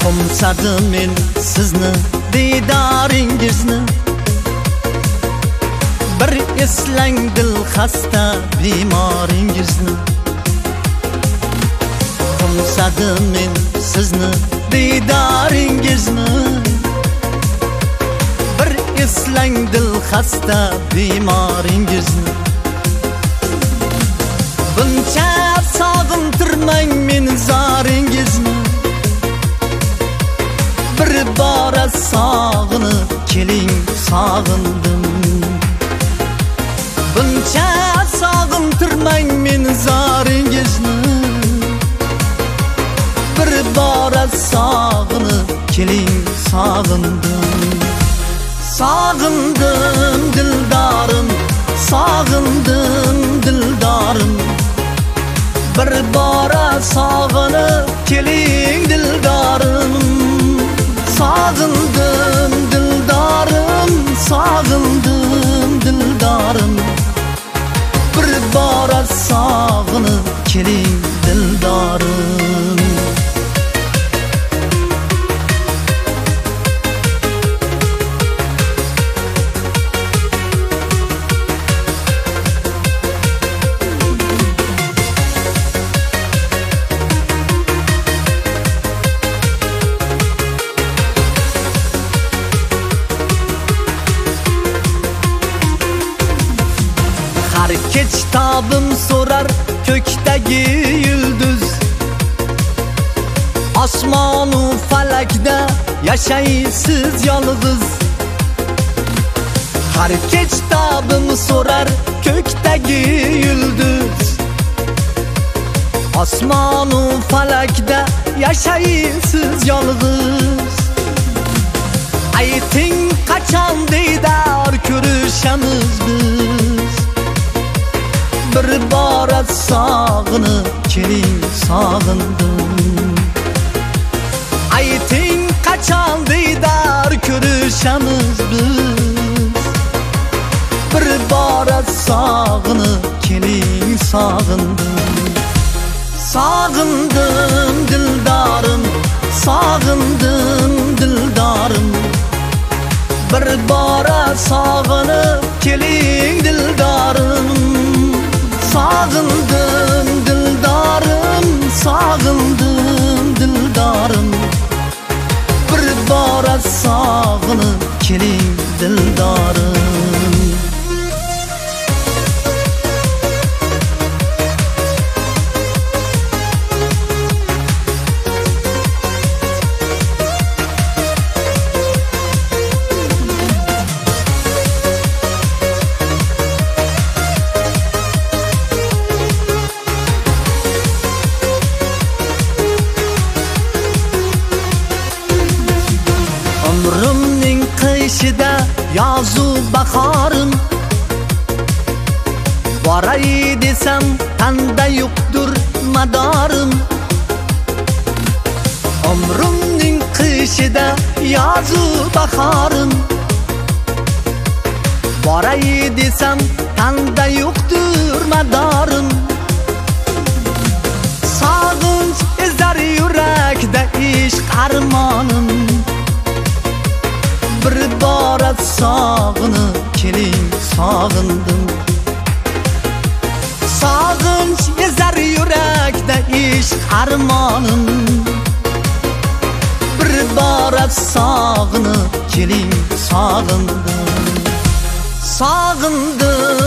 Qo'msadim men sizni didoringizni, bir eslang dil xasta bemoringizni. Qo'msadim men sizni didoringizni, bir eslang dil xasta bemoringizni. Buncha sog'intirmang men zoringizni, bir bora sog'inib keling sog'indim. Buncha sog'intirmang men zoringizni, bir bora sog'inib keling sog'indim. Sog'indim dildorim, sog'indim dildorim, bir bora sog'inib keling dildorim. Sog'indim dildorim, sog'indim dildorim, bir bora sog'inib keling dildorim. Har kech tobim so'rar ko'kdagi yulduz, osmonu falakda yashaysiz yolg'iz. Har kech tobim so'rar ko'kdagi yulduz, osmonu falakda yashaysiz yolg'iz. Ayting qachon diydor ko'rishamiz biz, bir bora sog'inib keling sog'indim. Ayting qachon diydor ko'rishamiz biz, bir bora sog'inib keling sog'indim. Sog'indim dildorim, sog'indim dildorim, bir bora sog'inib keling dildorim. Sog'indim dildorim, sog'indim dildorim, bir bora sog'inib keling dildorim. Umrimning qishida yozu bahorim, boray desam qanday yo'qdir madorim. Umrimning qishida yozu bahorim, boray desam qanday yo'qdir madorim. Sog'inch ezar yurakda ishq armonim, bir bora sog'inib keling sog'indim. Sog'inch ezar yurakda ishq armonim, bir bora sog'inib keling sog'indim. Sog'indim